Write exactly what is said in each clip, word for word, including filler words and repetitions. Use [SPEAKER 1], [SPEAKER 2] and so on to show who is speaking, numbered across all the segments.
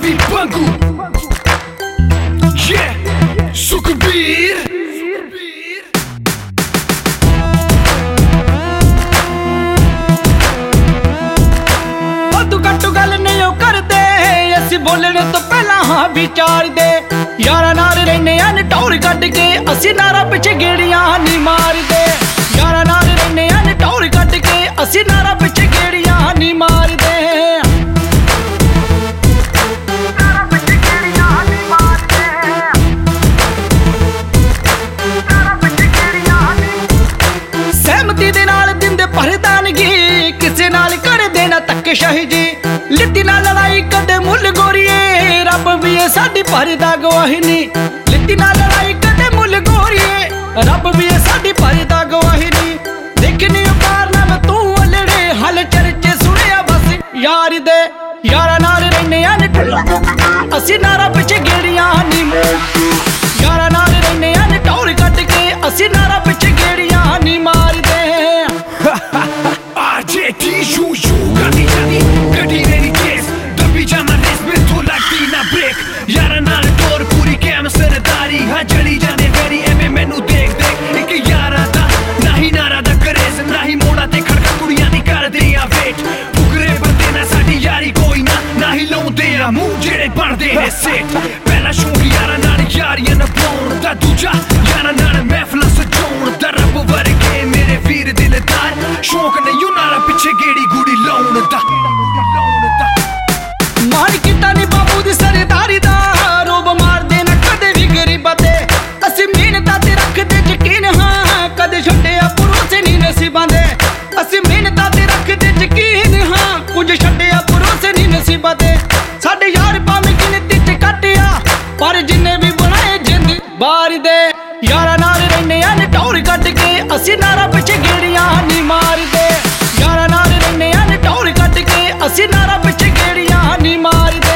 [SPEAKER 1] Ravi Bangu, yeah, Sukhbir.
[SPEAKER 2] घट्ट गल नहीं करदे असी बोलने तो पहला हाँ विचार दे यारा नाल रहने टौर कट के असी नारा पिछे गेड़ियां नहीं मार दे यारा नाल रहने टौर कट के असी नारा पिछे गेड़ियां नहीं मार दे सहमति दे नाल दिंदे परदानगी किसे नाल कर देना धक्के शाही जी लिट्टी ना लड़ाई कदे मुल गोरिए रब भी है साडी परदा गवाही नी लिट्टी ना लड़ाई कदे मुल गोरिए रब भी है साडी परदा गवाही नी देखनी कारना मैं तू अलड़े हल चर्चे सुनिया बस यार दे यारा नाल रहने असी नारा पिछे गेड़ियां नी यारा नाल रहने टौर कट के असी नारा पिछे गेड़ियां नी मार दे
[SPEAKER 1] R J T U U गानी जानी गड्डी मेरी केस दबी जाना रेस में तो लगती ना ब्रेक यारा नाल टोर पूरी कैम सरदारी हाँ चली जाने वेरी एमे मैनू देख देख एक यारा दा नाही नारा दा करेस नाही मोड़ा ते खड़का कुड़ियां दी कर दे या वेट फुकरे बंदे ना साडी यारी कोई ना नाही लाउंदे आ मूंह जेड़े बनदे ने सेट पहला शौक यारा नाल यारियां ना पाउण दा दूजा यारा नाल महफिल सजाउण दा रब वर्गे मेरे वीर दिलदार शौक नहीं नारा पिछे गेड़ी गुड़ी लाउण दा
[SPEAKER 2] मान किता नी बाबू दी सरदारी दा रोब मार देना कदे भी गरीबां ते असी मेहनतां ते रखदे यकीन हां कदे छड्डिया भरोसे नी नसीबां दे असी मेहनतां ते रखदे यकीन हां कुछ छड्डिया भरोसे नी नसीबां दे साडे यार भावें गिनती च कट्टिया पर जिन्ने भी बनाए जिंद बार दे यारा नाल रहने टौर कट के असी नारा पिछे गेड़ियां नी मार दे यारा नाल रहने टौर कट के असी नारा पिछे गेड़ियां नी मार दे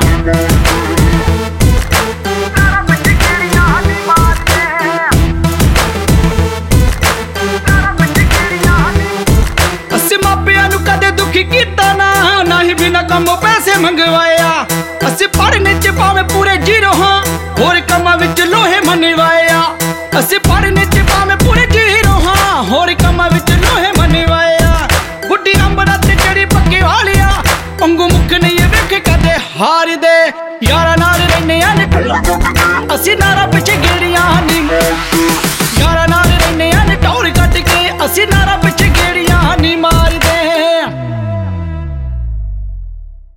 [SPEAKER 2] असी मापियां नू कदे दुखी कीता ना नाही बिना कमों पैसे मंगवाया असी पढ़ने च भावें पूरे जीरो हां होर कमां विच लोहे मनवाया असी पढ़ने च भावें पूरे जीरो हां होर कमां विच लोहे मनवाया गुड्डी अंबरा ते चढ़ी पक्के वालिया पंगू मुख नहीं वेख कदे हार दे यारा नाल रहने असी नारा पिछे गेड़ियां नी यारा नाल रहने टौर कट के असी नारा पिछे